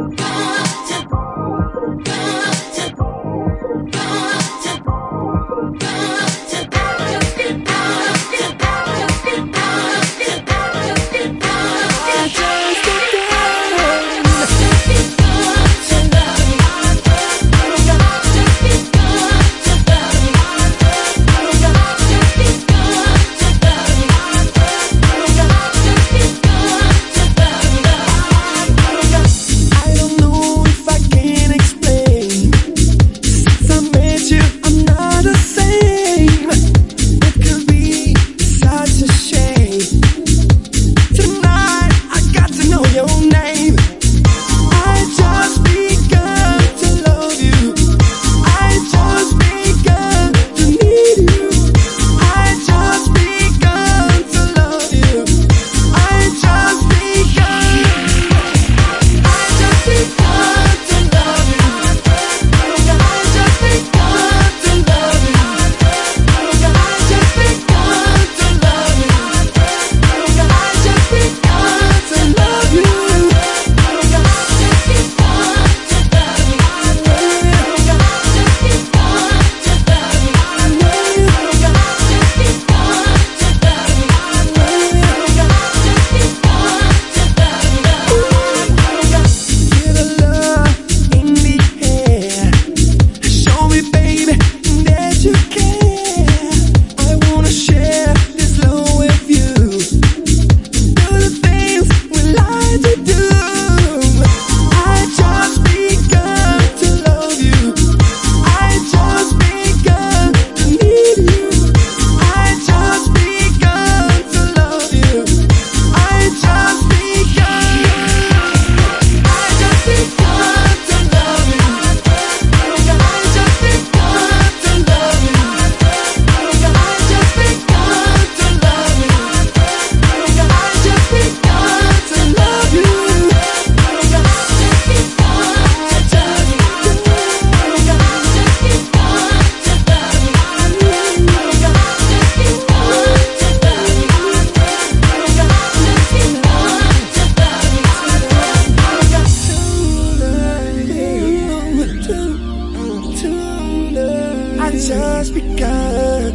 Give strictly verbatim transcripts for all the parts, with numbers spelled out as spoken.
just begun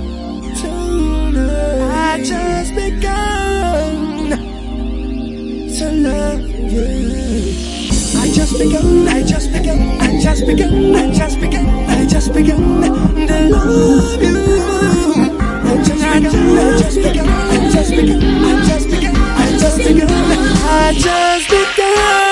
to I just begun to love you. I just begun, I just begun, I just begun, I just begun, I just begun to love you. I just begun, I just begun, I just begun, I just begun, I just begun, I just begun.